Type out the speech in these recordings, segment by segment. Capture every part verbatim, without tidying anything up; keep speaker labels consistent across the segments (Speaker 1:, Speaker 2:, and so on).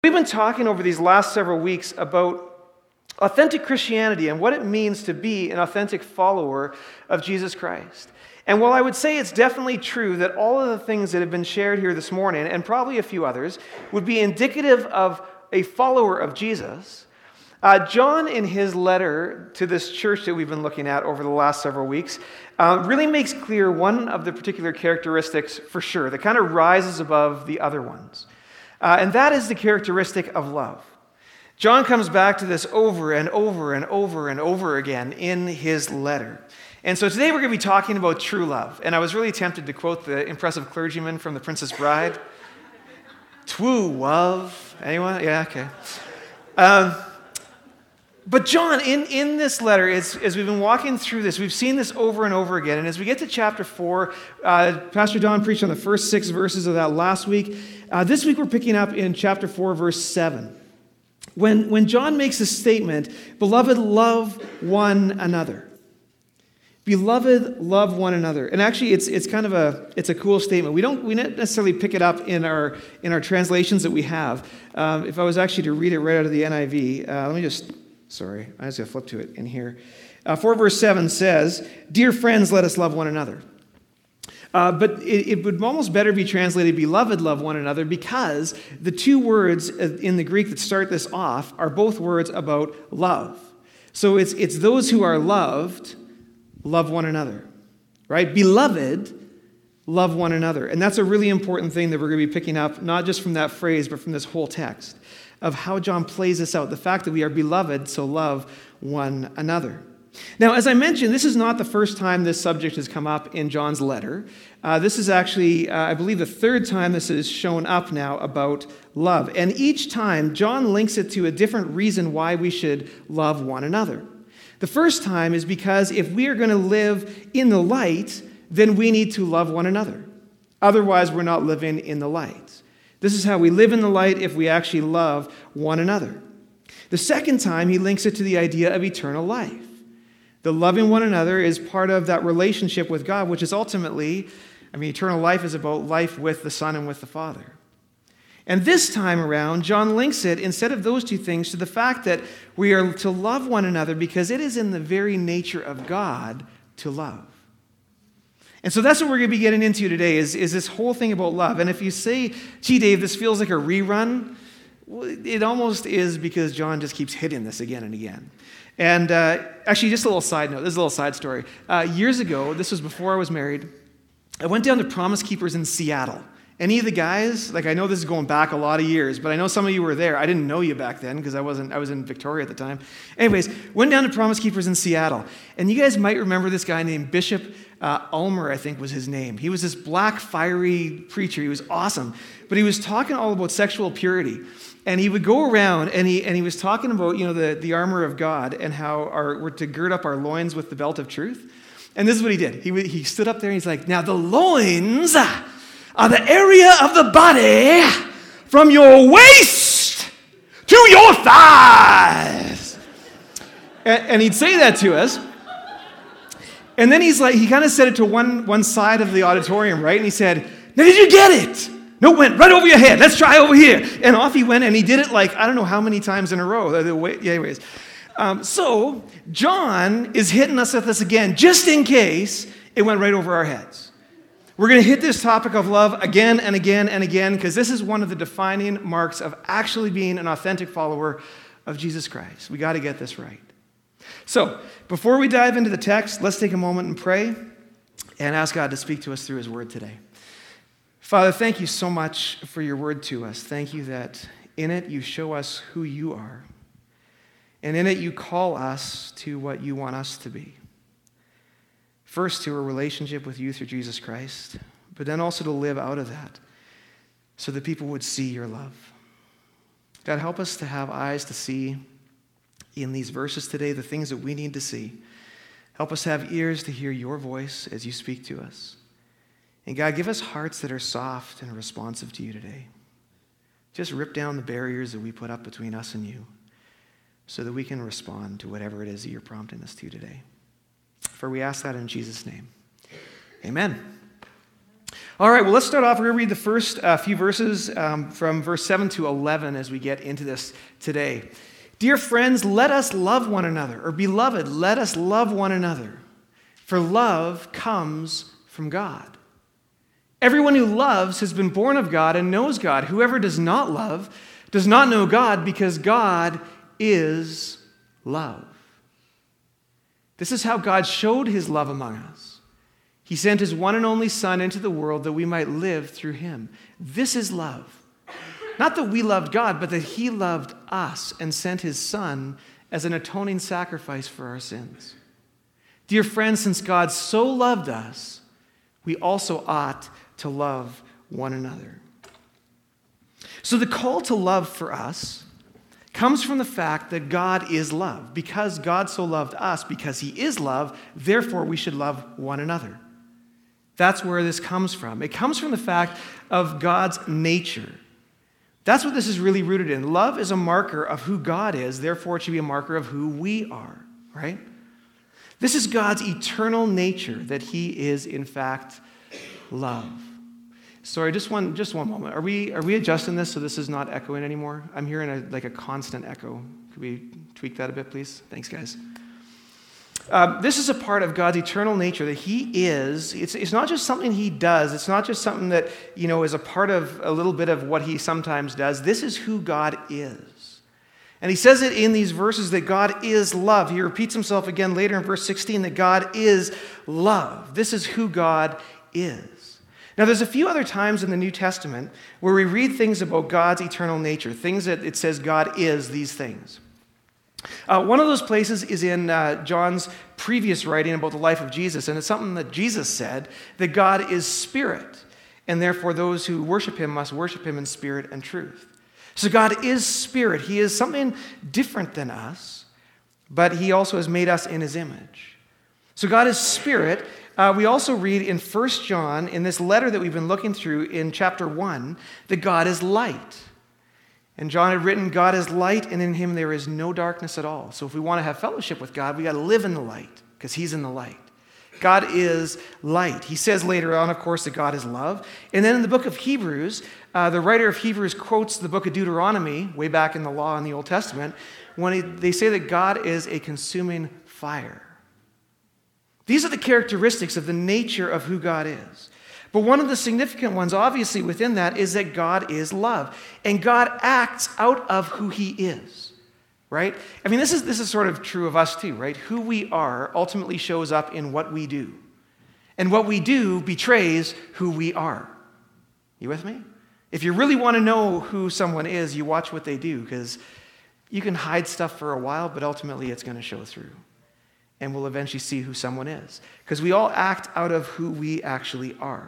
Speaker 1: We've been talking over these last several weeks about authentic Christianity and what it means to be an authentic follower of Jesus Christ. And while I would say it's definitely true that all of the things that have been shared here this morning, and probably a few others, would be indicative of a follower of Jesus, uh, John, in his letter to this church that we've been looking at over the last several weeks, uh, really makes clear one of the particular characteristics for sure that kind of rises above the other ones. Uh, and that is the characteristic of love. John comes back to this over and over and over and over again in his letter. And so today we're going to be talking about true love. And I was really tempted to quote the impressive clergyman from The Princess Bride. True love. Anyone? Yeah, okay. Um, but John, in, in this letter, as, as we've been walking through this, we've seen this over and over again. And as we get to chapter four, uh, Pastor Don preached on the first six verses of that last week. Uh, this week we're picking up in chapter four, verse seven. When, when John makes a statement, "Beloved, love one another." Beloved, love one another. And actually, it's it's kind of a it's a cool statement. We don't we don't necessarily pick it up in our in our translations that we have. Um, if I was actually to read it right out of the N I V, uh, let me just sorry, I just got to flip to it in here. Uh, four verse seven says, "Dear friends, let us love one another." Uh, but it, it would almost better be translated, "Beloved, love one another," because the two words in the Greek that start this off are both words about love. So it's it's those who are loved love one another, right? Beloved, love one another. And that's a really important thing that we're going to be picking up, not just from that phrase, but from this whole text of how John plays this out. The fact that we are beloved, so love one another. Now, as I mentioned, this is not the first time this subject has come up in John's letter. Uh, this is actually, uh, I believe, the third time this has shown up now about love. And each time, John links it to a different reason why we should love one another. The first time is because if we are going to live in the light, then we need to love one another. Otherwise, we're not living in the light. This is how we live in the light if we actually love one another. The second time, he links it to the idea of eternal life. The loving one another is part of that relationship with God, which is ultimately, I mean, eternal life is about life with the Son and with the Father. And this time around, John links it, instead of those two things, to the fact that we are to love one another because it is in the very nature of God to love. And so that's what we're going to be getting into today, is, is this whole thing about love. And if you say, "Gee, Dave, this feels like a rerun," well, it almost is, because John just keeps hitting this again and again. And uh, actually, just a little side note. This is a little side story. Uh, years ago, this was before I was married, I went down to Promise Keepers in Seattle. Any of the guys, like I know this is going back a lot of years, but I know some of you were there. I didn't know you back then because I wasn't. I was in Victoria at the time. Anyways, went down to Promise Keepers in Seattle. And you guys might remember this guy named Bishop uh, Ulmer, I think was his name. He was this black, fiery preacher. He was awesome. But he was talking all about sexual purity. And he would go around and he and he was talking about, you know, the, the armor of God and how our, we're to gird up our loins with the belt of truth. And this is what he did. He, he stood up there and he's like, "Now the loins are the area of the body from your waist to your thighs." And, and he'd say that to us. And then he's like, he kind of said it to one, one side of the auditorium, right? And he said, "Now did you get it? No, it went right over your head. Let's try over here." And off he went, and he did it like, I don't know how many times in a row. Yeah, anyways. Um, so John is hitting us with this again, just in case it went right over our heads. We're going to hit this topic of love again and again and again, because this is one of the defining marks of actually being an authentic follower of Jesus Christ. We got to get this right. So, before we dive into the text, let's take a moment and pray and ask God to speak to us through his word today. Father, thank you so much for your word to us. Thank you that in it you show us who you are. And in it you call us to what you want us to be. First, to a relationship with you through Jesus Christ, but then also to live out of that so that people would see your love. God, help us to have eyes to see in these verses today the things that we need to see. Help us to have ears to hear your voice as you speak to us. And God, give us hearts that are soft and responsive to you today. Just rip down the barriers that we put up between us and you so that we can respond to whatever it is that you're prompting us to today. For we ask that in Jesus' name. Amen. All right, well, let's start off. We're going to read the first uh, few verses um, from verse seven to eleven as we get into this today. Dear friends, let us love one another, or beloved, let us love one another, for love comes from God. Everyone who loves has been born of God and knows God. Whoever does not love does not know God, because God is love. This is how God showed his love among us. He sent his one and only Son into the world that we might live through him. This is love. Not that we loved God, but that he loved us and sent his Son as an atoning sacrifice for our sins. Dear friends, since God so loved us, we also ought to love one another. So the call to love for us comes from the fact that God is love. Because God so loved us, because he is love, therefore we should love one another. That's where this comes from. It comes from the fact of God's nature. That's what this is really rooted in. Love is a marker of who God is, therefore it should be a marker of who we are, right? This is God's eternal nature, that he is, in fact, love. Sorry, just one just one moment. Are we are we adjusting this so this is not echoing anymore? I'm hearing a, like a constant echo. Could we tweak that a bit, please? Thanks, guys. Um, this is a part of God's eternal nature, that he is. It's, it's not just something he does. It's not just something that, you know, is a part of a little bit of what he sometimes does. This is who God is. And he says it in these verses that God is love. He repeats himself again later in verse sixteen that God is love. This is who God is. Now, there's a few other times in the New Testament where we read things about God's eternal nature, things that it says God is these things. Uh, one of those places is in uh, John's previous writing about the life of Jesus, and it's something that Jesus said, that God is spirit, and therefore those who worship him must worship him in spirit and truth. So God is spirit. He is something different than us, but he also has made us in his image. So God is spirit. Uh, we also read in First John, in this letter that we've been looking through in chapter one, that God is light. And John had written, God is light, and in him there is no darkness at all. So if we want to have fellowship with God, we got to live in the light, because he's in the light. God is light. He says later on, of course, that God is love. And then in the book of Hebrews, uh, the writer of Hebrews quotes the book of Deuteronomy, way back in the law in the Old Testament, when he, they say that God is a consuming fire. These are the characteristics of the nature of who God is. But one of the significant ones, obviously, within that is that God is love. And God acts out of who he is, right? I mean, this is, this is sort of true of us too, right? Who we are ultimately shows up in what we do. And what we do betrays who we are. You with me? If you really want to know who someone is, you watch what they do, because you can hide stuff for a while, but ultimately it's going to show through. And we'll eventually see who someone is. Because we all act out of who we actually are.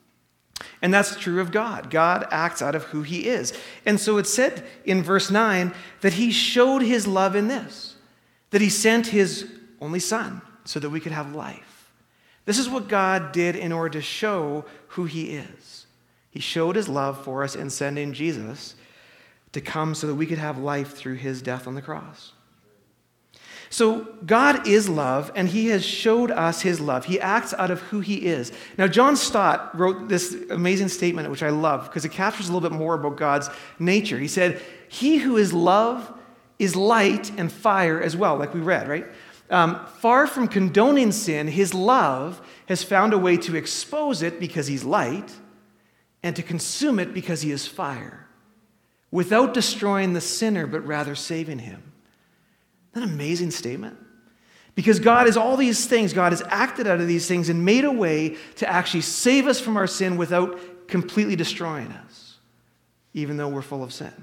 Speaker 1: And that's true of God. God acts out of who he is. And so it said in verse nine that he showed his love in this, that he sent his only Son so that we could have life. This is what God did in order to show who he is. He showed his love for us in sending Jesus to come so that we could have life through his death on the cross. So God is love, and he has showed us his love. He acts out of who he is. Now, John Stott wrote this amazing statement, which I love, because it captures a little bit more about God's nature. He said, he who is love is light and fire as well, like we read, right? Um, far from condoning sin, his love has found a way to expose it because he's light, and to consume it because he is fire, without destroying the sinner, but rather saving him. Isn't that an amazing statement? Because God is all these things. God has acted out of these things and made a way to actually save us from our sin without completely destroying us, even though we're full of sin.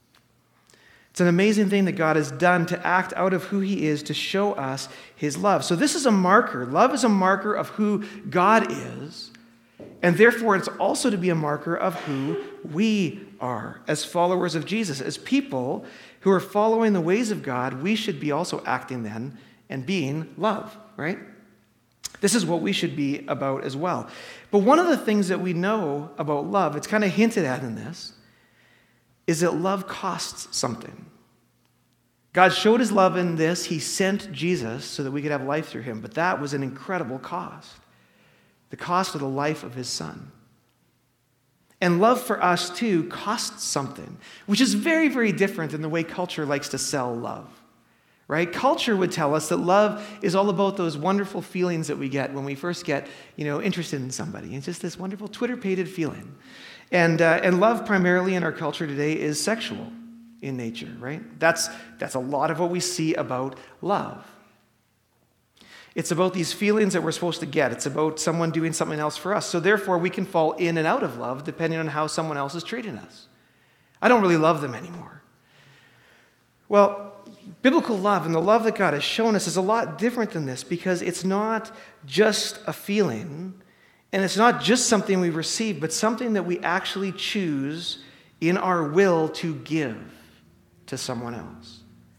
Speaker 1: It's an amazing thing that God has done to act out of who he is to show us his love. So this is a marker. Love is a marker of who God is, and therefore it's also to be a marker of who we are as followers of Jesus. As people who are following the ways of God, we should be also acting then and being love, right? This is what we should be about as well. But one of the things that we know about love, it's kind of hinted at in this, is that love costs something. God showed his love in this. He sent Jesus so that we could have life through him. But that was an incredible cost. The cost of the life of his Son. And love for us, too, costs something, which is very, very different than the way culture likes to sell love, right? Culture would tell us that love is all about those wonderful feelings that we get when we first get, you know, interested in somebody. It's just this wonderful Twitter-pated feeling. And, uh, and love primarily in our culture today is sexual in nature, right? That's, that's a lot of what we see about love. It's about these feelings that we're supposed to get. It's about someone doing something else for us. So therefore, we can fall in and out of love depending on how someone else is treating us. I don't really love them anymore. Well, biblical love and the love that God has shown us is a lot different than this, because it's not just a feeling, and it's not just something we receive, but something that we actually choose in our will to give to someone else.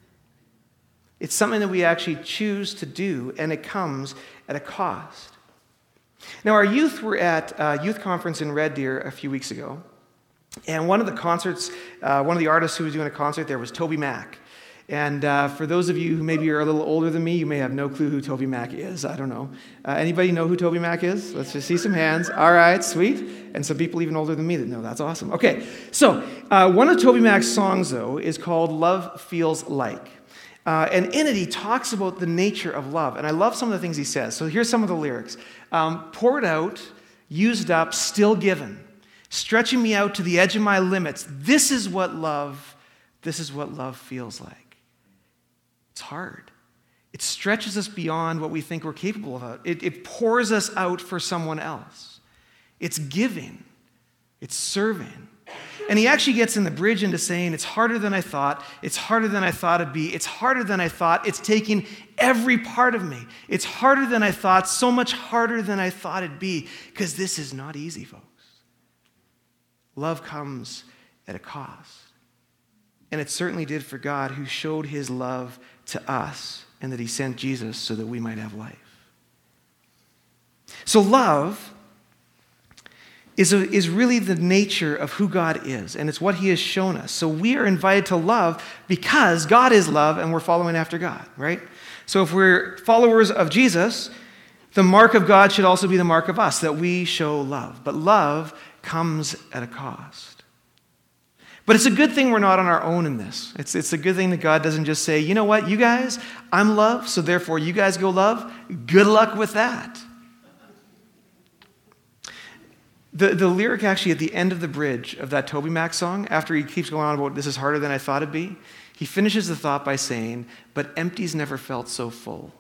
Speaker 1: It's something that we actually choose to do, and it comes at a cost. Now, our youth were at a youth conference in Red Deer a few weeks ago, and one of the concerts, uh, one of the artists who was doing a concert there was Toby Mac. And uh, for those of you who maybe are a little older than me, you may have no clue who Toby Mac is. I don't know. Uh, anybody know who Toby Mac is? Let's just see some hands. All right, sweet. And some people even older than me that know. That's awesome. Okay, so uh, one of Toby Mac's songs, though, is called Love Feels Like. Uh, and in it, he talks about the nature of love. And I love some of the things he says. So here's some of the lyrics. Um, poured out, used up, still given. Stretching me out to the edge of my limits. This is what love, this is what love feels like. It's hard. It stretches us beyond what we think we're capable of. It, it pours us out for someone else. It's giving. It's serving. And he actually gets in the bridge into saying, it's harder than I thought. It's harder than I thought it'd be. It's harder than I thought. It's taking every part of me. It's harder than I thought, so much harder than I thought it'd be, because this is not easy, folks. Love comes at a cost. And it certainly did for God, who showed his love to us, and that he sent Jesus so that we might have life. So love is, a, is really the nature of who God is, and it's what he has shown us. So we are invited to love because God is love and we're following after God, right? So if we're followers of Jesus, the mark of God should also be the mark of us, that we show love. But love comes at a cost. But it's a good thing we're not on our own in this. It's, it's a good thing that God doesn't just say, you know what, you guys, I'm love, so therefore you guys go love. Good luck with that. The, the lyric actually at the end of the bridge of that Toby Mac song, after he keeps going on about this is harder than I thought it'd be, he finishes the thought by saying, but empty's never felt so full.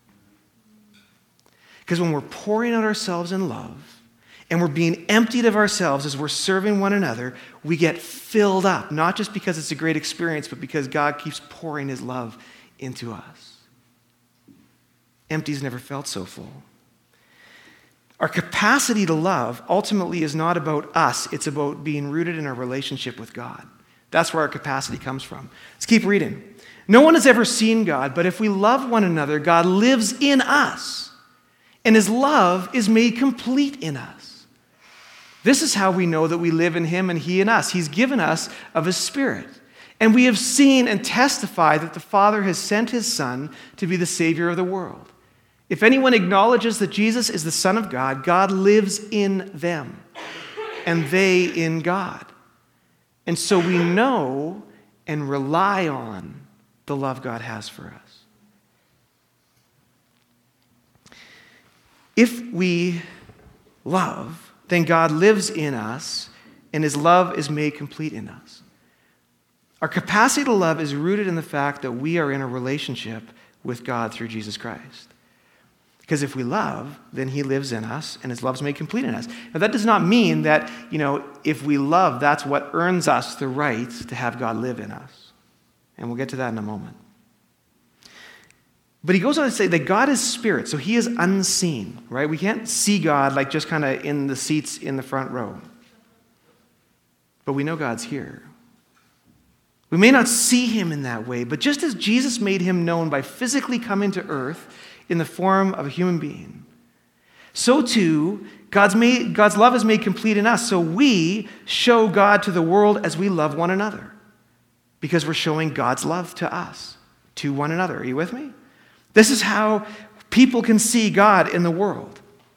Speaker 1: Because when we're pouring out ourselves in love, and we're being emptied of ourselves as we're serving one another, we get filled up, not just because it's a great experience, but because God keeps pouring his love into us. Empty's never felt so full. Our capacity to love ultimately is not about us. It's about being rooted in our relationship with God. That's where our capacity comes from. Let's keep reading. No one has ever seen God, but if we love one another, God lives in us, and his love is made complete in us. This is how we know that we live in him and he in us. He's given us of his Spirit. And we have seen and testified that the Father has sent his Son to be the Savior of the world. If anyone acknowledges that Jesus is the Son of God, God lives in them, and they in God. And so we know and rely on the love God has for us. If we love, then God lives in us, and his love is made complete in us. Our capacity to love is rooted in the fact that we are in a relationship with God through Jesus Christ. Because if we love, then he lives in us, and his love is made complete in us. Now, that does not mean that, you know, if we love, that's what earns us the right to have God live in us. And we'll get to that in a moment. But he goes on to say that God is spirit, so he is unseen, right? We can't see God like just kind of in the seats in the front row. But we know God's here. We may not see him in that way, but just as Jesus made him known by physically coming to earth in the form of a human being, so too, God's, made, God's love is made complete in us, so we show God to the world as we love one another, because we're showing God's love to us, to one another. Are you with me? This is how people can see God in the world.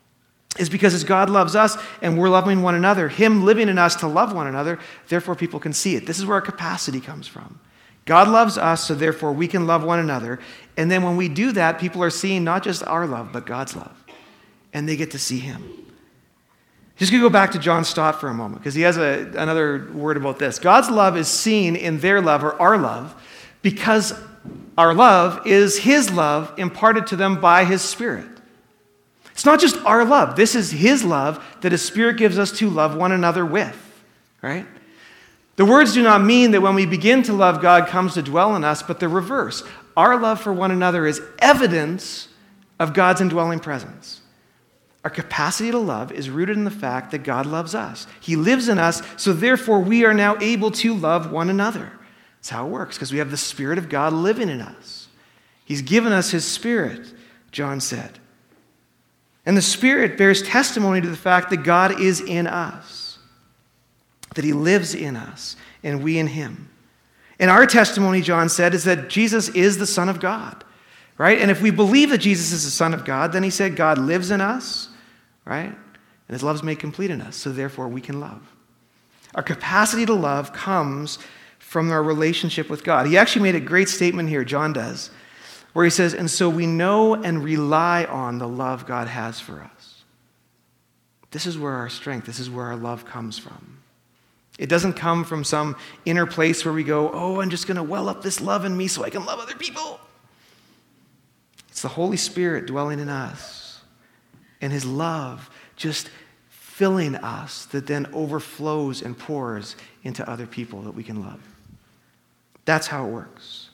Speaker 1: is because as God loves us and we're loving one another, him living in us to love one another, therefore people can see it. This is where our capacity comes from. God loves us, so therefore we can love one another. And then when we do that, people are seeing not just our love, but God's love. And they get to see him. Just going to go back to John Stott for a moment, because he has a, another word about this. God's love is seen in their love, or our love, because our love is his love imparted to them by his Spirit. It's not just our love. This is his love that his Spirit gives us to love one another with, right? The words do not mean that when we begin to love, God comes to dwell in us, but the reverse. Our love for one another is evidence of God's indwelling presence. Our capacity to love is rooted in the fact that God loves us. He lives in us, so therefore we are now able to love one another. That's how it works, because we have the Spirit of God living in us. He's given us his Spirit, John said. And the Spirit bears testimony to the fact that God is in us, that he lives in us, and we in him. And our testimony, John said, is that Jesus is the Son of God, right? And if we believe that Jesus is the Son of God, then he said God lives in us, right? And his love is made complete in us, so therefore we can love. Our capacity to love comes from our relationship with God. He actually made a great statement here, John does, where he says, and so we know and rely on the love God has for us. This is where our strength, this is where our love comes from. It doesn't come from some inner place where we go, oh, I'm just going to well up this love in me so I can love other people. It's the Holy Spirit dwelling in us and his love just filling us that then overflows and pours into other people that we can love. That's how it works.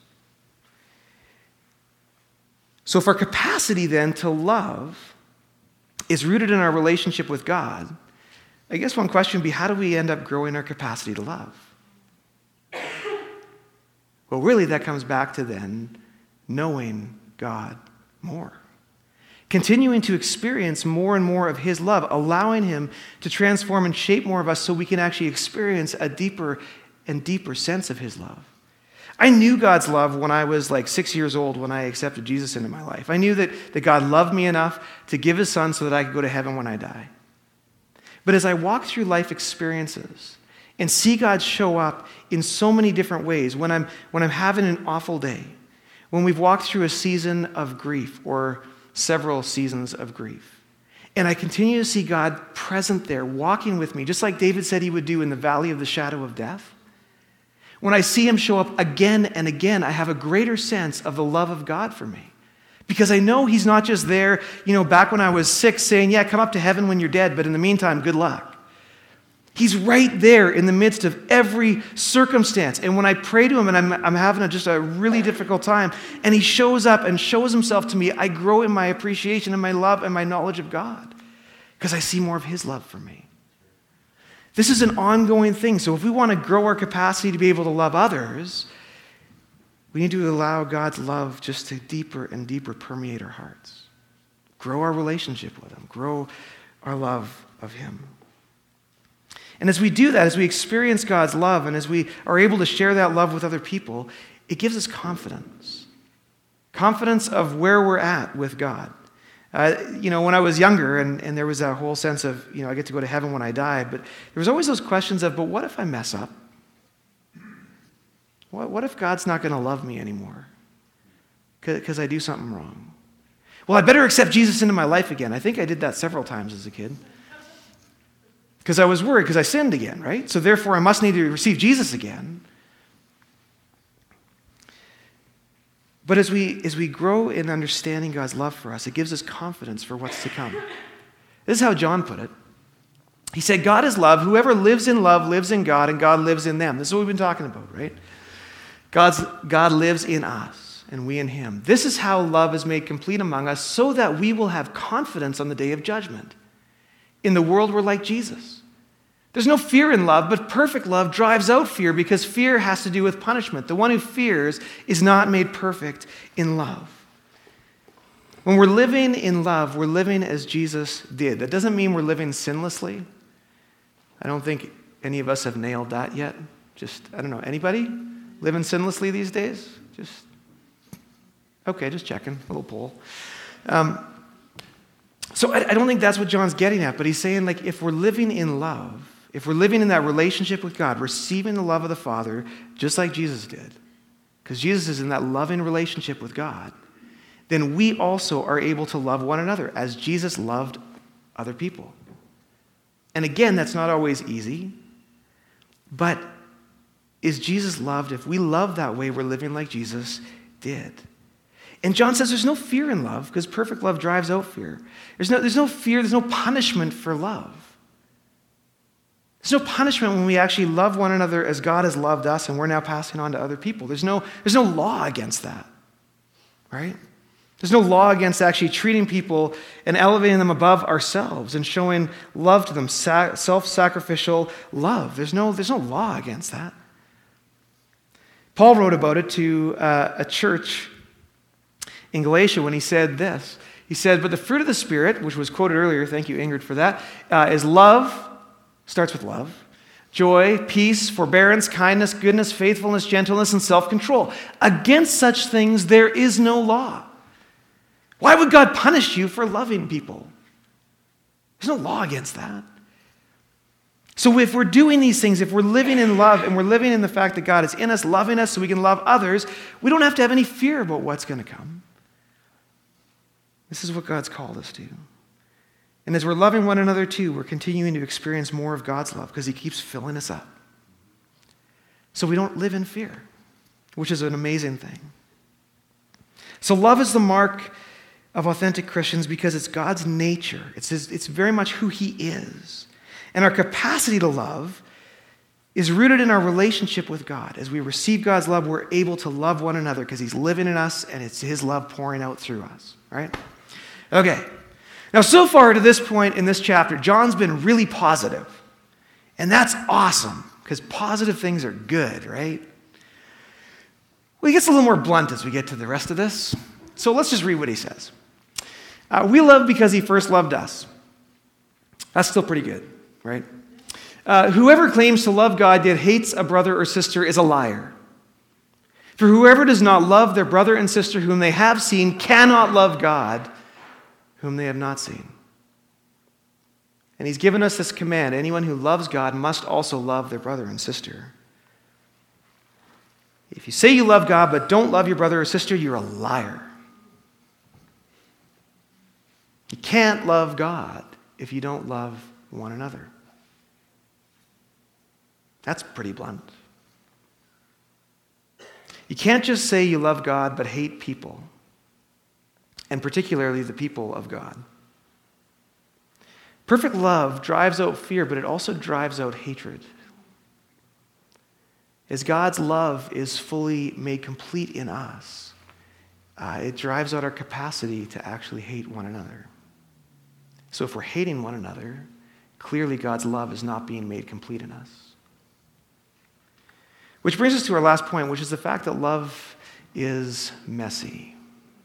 Speaker 1: So if our capacity then to love is rooted in our relationship with God, I guess one question would be, how do we end up growing our capacity to love? Well, really that comes back to then knowing God more. Continuing to experience more and more of his love, allowing him to transform and shape more of us so we can actually experience a deeper and deeper sense of his love. I knew God's love when I was like six years old when I accepted Jesus into my life. I knew that, that God loved me enough to give his son so that I could go to heaven when I die. But as I walk through life experiences and see God show up in so many different ways, when I'm, when I'm having an awful day, when we've walked through a season of grief or several seasons of grief, and I continue to see God present there, walking with me, just like David said he would do in the valley of the shadow of death, when I see him show up again and again, I have a greater sense of the love of God for me. Because I know he's not just there, you know, back when I was six saying, yeah, come up to heaven when you're dead, but in the meantime, good luck. He's right there in the midst of every circumstance. And when I pray to him and I'm, I'm having a, just a really difficult time, and he shows up and shows himself to me, I grow in my appreciation and my love and my knowledge of God because I see more of his love for me. This is an ongoing thing. So if we want to grow our capacity to be able to love others, we need to allow God's love just to deeper and deeper permeate our hearts. Grow our relationship with him. Grow our love of him. And as we do that, as we experience God's love and as we are able to share that love with other people, it gives us confidence. Confidence of where we're at with God. Uh, you know, when I was younger, and, and there was a whole sense of, you know, I get to go to heaven when I die, but there was always those questions of, but what if I mess up? What, what if God's not going to love me anymore because I do something wrong? Well, I better accept Jesus into my life again. I think I did that several times as a kid because I was worried because I sinned again, right? So therefore, I must need to receive Jesus again. But as we, as we grow in understanding God's love for us, it gives us confidence for what's to come. This is how John put it. He said, God is love. Whoever lives in love lives in God, and God lives in them. This is what we've been talking about, right? God's, God lives in us, and we in him. This is how love is made complete among us, so that we will have confidence on the day of judgment. In the world, we're like Jesus. There's no fear in love, but perfect love drives out fear because fear has to do with punishment. The one who fears is not made perfect in love. When we're living in love, we're living as Jesus did. That doesn't mean we're living sinlessly. I don't think any of us have nailed that yet. Just, I don't know, anybody living sinlessly these days? Just, okay, just checking, a little poll. Um, So I, I don't think that's what John's getting at, but he's saying, like, if we're living in love, if we're living in that relationship with God, receiving the love of the Father, just like Jesus did, because Jesus is in that loving relationship with God, then we also are able to love one another as Jesus loved other people. And again, that's not always easy, but is Jesus loved? If we love that way, we're living like Jesus did. And John says there's no fear in love because perfect love drives out fear. There's no, there's no fear, there's no punishment for love. There's no punishment when we actually love one another as God has loved us and we're now passing on to other people. There's no, there's no law against that, right? There's no law against actually treating people and elevating them above ourselves and showing love to them, self-sacrificial love. There's no, there's no law against that. Paul wrote about it to uh, a church in Galatia when he said this. He said, but the fruit of the Spirit, which was quoted earlier, thank you, Ingrid, for that, uh, is love, starts with love, joy, peace, forbearance, kindness, goodness, faithfulness, gentleness, and self-control. Against such things there is no law. Why would God punish you for loving people? There's no law against that. So if we're doing these things, if we're living in love and we're living in the fact that God is in us, loving us so we can love others, we don't have to have any fear about what's going to come. This is what God's called us to. And as we're loving one another too, we're continuing to experience more of God's love because he keeps filling us up. So we don't live in fear, which is an amazing thing. So love is the mark of authentic Christians because it's God's nature. It's, his, it's very much who he is. And our capacity to love is rooted in our relationship with God. As we receive God's love, we're able to love one another because he's living in us and it's his love pouring out through us. All right? Okay. Now, so far to this point in this chapter, John's been really positive. And that's awesome because positive things are good, right? Well, he gets a little more blunt as we get to the rest of this. So let's just read what he says. Uh, we love because he first loved us. That's still pretty good, right? Uh, whoever claims to love God yet hates a brother or sister is a liar. For whoever does not love their brother and sister whom they have seen cannot love God whom they have not seen. And he's given us this command. Anyone who loves God must also love their brother and sister. If you say you love God but don't love your brother or sister, you're a liar. You can't love God if you don't love one another. That's pretty blunt. You can't just say you love God but hate people, and particularly the people of God. Perfect love drives out fear, but it also drives out hatred. As God's love is fully made complete in us, uh, it drives out our capacity to actually hate one another. So if we're hating one another, clearly God's love is not being made complete in us. Which brings us to our last point, which is the fact that love is messy.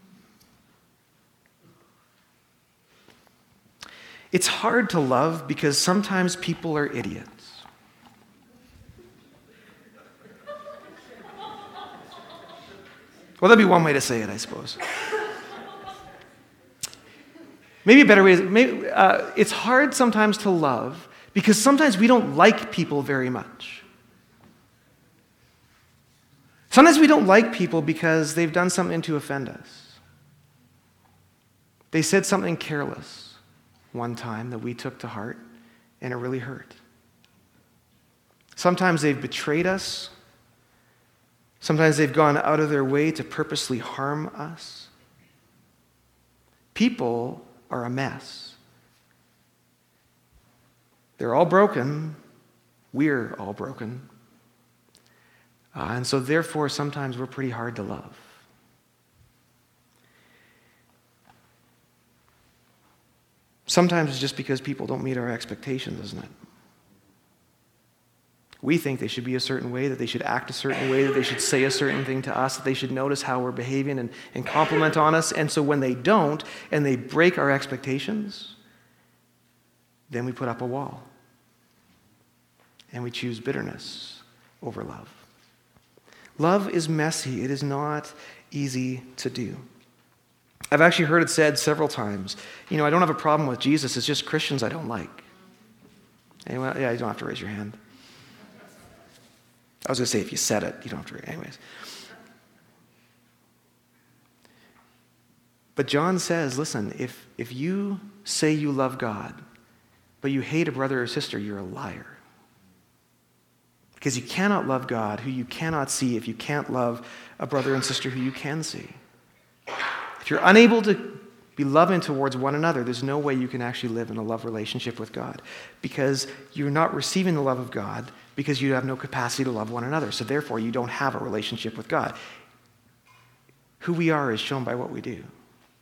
Speaker 1: It's hard to love because sometimes people are idiots. Well, that'd be one way to say it, I suppose. Maybe a better way is, maybe, uh, it's hard sometimes to love because sometimes we don't like people very much. Sometimes we don't like people because they've done something to offend us. They said something careless one time that we took to heart, and it really hurt. Sometimes they've betrayed us. Sometimes they've gone out of their way to purposely harm us. People are a mess. They're all broken. We're all broken. Uh, and so therefore, sometimes we're pretty hard to love. Sometimes it's just because people don't meet our expectations, isn't it? We think they should be a certain way, that they should act a certain way, that they should say a certain thing to us, that they should notice how we're behaving and, and compliment on us. And so when they don't, and they break our expectations, then we put up a wall. And we choose bitterness over love. Love is messy. It is not easy to do. I've actually heard it said several times, you know, I don't have a problem with Jesus, it's just Christians I don't like. Anyone? Yeah, you don't have to raise your hand. I was going to say if you said it, you don't have to raise it. Anyways. But John says, listen, if, if you say you love God, but you hate a brother or sister, you're a liar. Because you cannot love God, who you cannot see, if you can't love a brother and sister who you can see. If you're unable to be loving towards one another, there's no way you can actually live in a love relationship with God. Because you're not receiving the love of God because you have no capacity to love one another. So therefore, you don't have a relationship with God. Who we are is shown by what we do.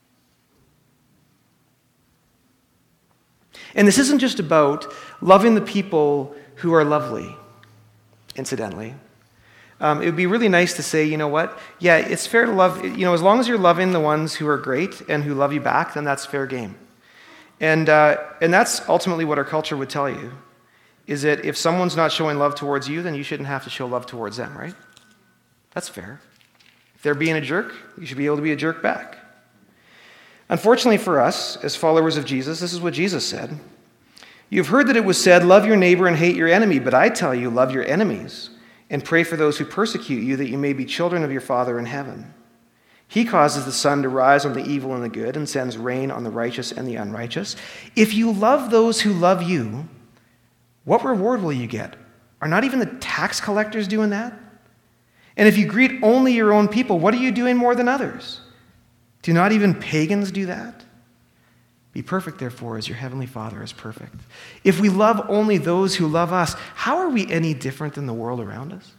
Speaker 1: And this isn't just about loving the people who are lovely, incidentally. Um, it would be really nice to say, you know what, yeah, it's fair to love, you know, as long as you're loving the ones who are great and who love you back, then that's fair game. And, uh, and that's ultimately what our culture would tell you, is that if someone's not showing love towards you, then you shouldn't have to show love towards them, right? That's fair. If they're being a jerk, you should be able to be a jerk back. Unfortunately for us, as followers of Jesus, this is what Jesus said. You've heard that it was said, love your neighbor and hate your enemy, but I tell you, love your enemies and pray for those who persecute you, that you may be children of your Father in heaven. He causes the sun to rise on the evil and the good and sends rain on the righteous and the unrighteous. If you love those who love you, what reward will you get? Are not even the tax collectors doing that? And if you greet only your own people, what are you doing more than others? Do not even pagans do that? Be perfect, therefore, as your heavenly Father is perfect. If we love only those who love us, how are we any different than the world around us?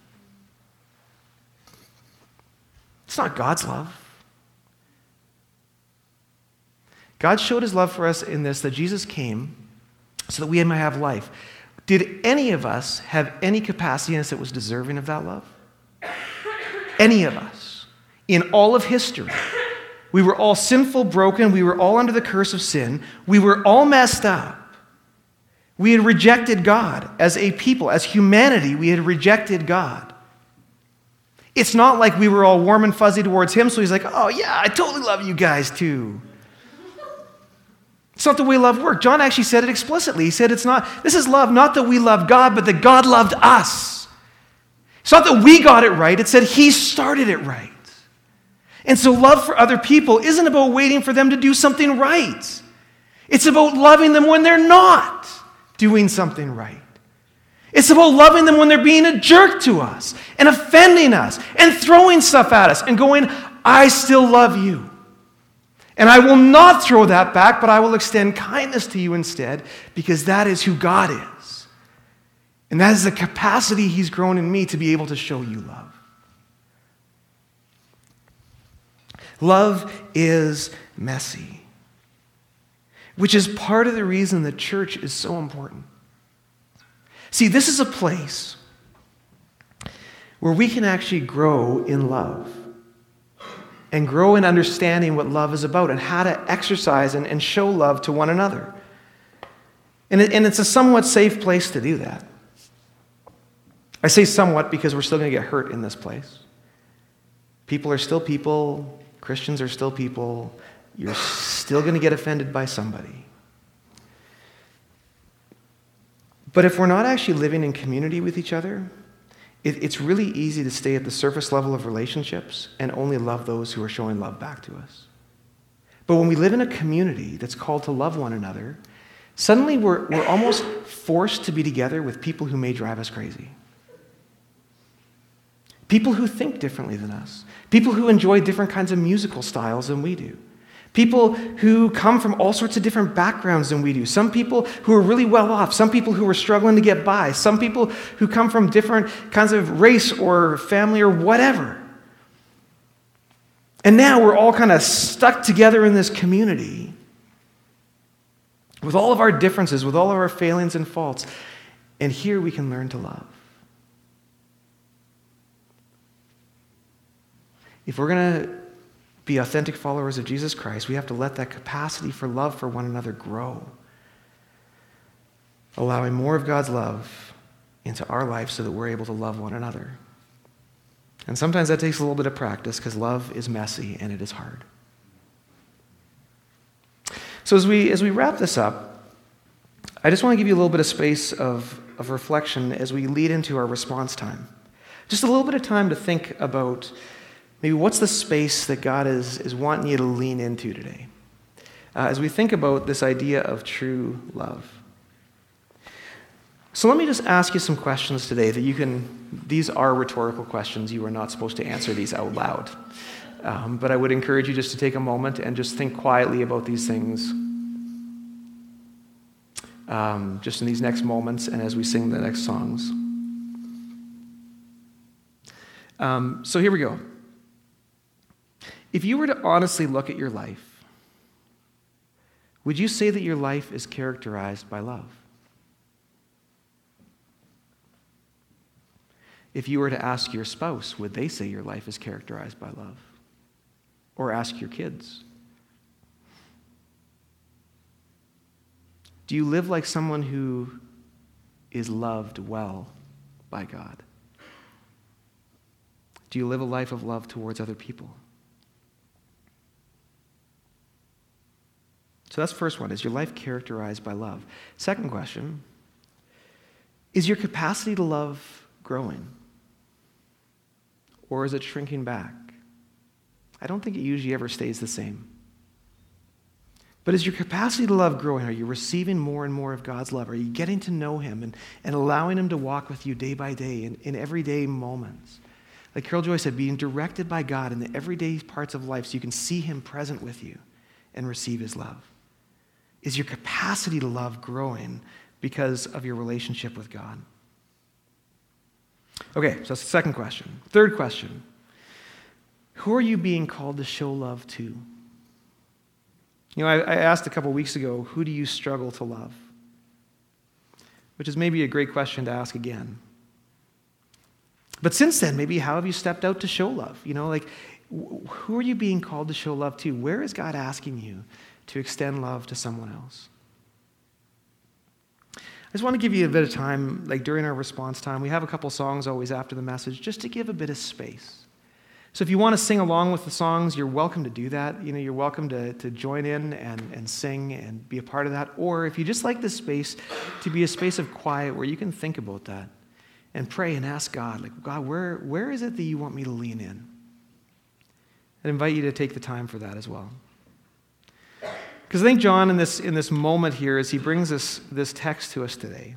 Speaker 1: It's not God's love. God showed his love for us in this, that Jesus came so that we might have life. Did any of us have any capacity in us that was deserving of that love? Any of us. In all of history. We were all sinful, broken. We were all under the curse of sin. We were all messed up. We had rejected God as a people. As humanity, we had rejected God. It's not like we were all warm and fuzzy towards him, so he's like, oh yeah, I totally love you guys too. It's not the way love works. John actually said it explicitly. He said it's not, this is love, not that we love God, but that God loved us. It's not that we got it right. It said he started it right. And so love for other people isn't about waiting for them to do something right. It's about loving them when they're not doing something right. It's about loving them when they're being a jerk to us and offending us and throwing stuff at us and going, I still love you. And I will not throw that back, but I will extend kindness to you instead, because that is who God is. And that is the capacity he's grown in me to be able to show you love. Love is messy, which is part of the reason the church is so important. See, this is a place where we can actually grow in love and grow in understanding what love is about and how to exercise and, and show love to one another. And, it, and it's a somewhat safe place to do that. I say somewhat because we're still going to get hurt in this place. People are still people. Christians are still people. You're still going to get offended by somebody. But if we're not actually living in community with each other, it, it's really easy to stay at the surface level of relationships and only love those who are showing love back to us. But when we live in a community that's called to love one another, suddenly we're, we're almost forced to be together with people who may drive us crazy. People who think differently than us. People who enjoy different kinds of musical styles than we do. People who come from all sorts of different backgrounds than we do. Some people who are really well off. Some people who are struggling to get by. Some people who come from different kinds of race or family or whatever. And now we're all kind of stuck together in this community with all of our differences, with all of our failings and faults. And here we can learn to love. If we're going to be authentic followers of Jesus Christ, we have to let that capacity for love for one another grow. Allowing more of God's love into our life so that we're able to love one another. And sometimes that takes a little bit of practice because love is messy and it is hard. So as we as we wrap this up, I just want to give you a little bit of space of, of reflection as we lead into our response time. Just a little bit of time to think about maybe what's the space that God is, is wanting you to lean into today. Uh, as we think about this idea of true love. So let me just ask you some questions today that you can, these are rhetorical questions. You are not supposed to answer these out loud. Um, but I would encourage you just to take a moment and just think quietly about these things um, just in these next moments and as we sing the next songs. Um, so here we go. If you were to honestly look at your life, would you say that your life is characterized by love? If you were to ask your spouse, would they say your life is characterized by love? Or ask your kids? Do you live like someone who is loved well by God? Do you live a life of love towards other people? So that's the first one. Is your life characterized by love? Second question, is your capacity to love growing? Or is it shrinking back? I don't think it usually ever stays the same. But is your capacity to love growing? Are you receiving more and more of God's love? Are you getting to know him and, and allowing him to walk with you day by day in, in everyday moments? Like Carol Joy said, being directed by God in the everyday parts of life so you can see him present with you and receive his love. Is your capacity to love growing because of your relationship with God? Okay, so that's the second question. Third question. Who are you being called to show love to? You know, I, I asked a couple weeks ago, who do you struggle to love? Which is maybe a great question to ask again. But since then, maybe how have you stepped out to show love? You know, like, who are you being called to show love to? Where is God asking you to extend love to someone else? I just want to give you a bit of time, like during our response time. We have a couple songs always after the message, just to give a bit of space. So if you want to sing along with the songs, you're welcome to do that. You know, you're welcome to, to join in and, and sing and be a part of that. Or if you just like this space to be a space of quiet where you can think about that and pray and ask God, like, God, where, where is it that you want me to lean in? I invite you to take the time for that as well. Because I think John, in this, in this moment here, as he brings this, this text to us today,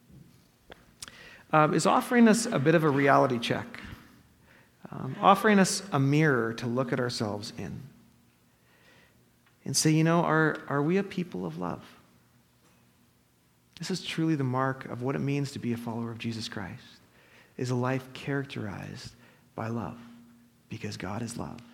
Speaker 1: um, is offering us a bit of a reality check, um, offering us a mirror to look at ourselves in and say, you know, are, are we a people of love? This is truly the mark of what it means to be a follower of Jesus Christ, is a life characterized by love, because God is love.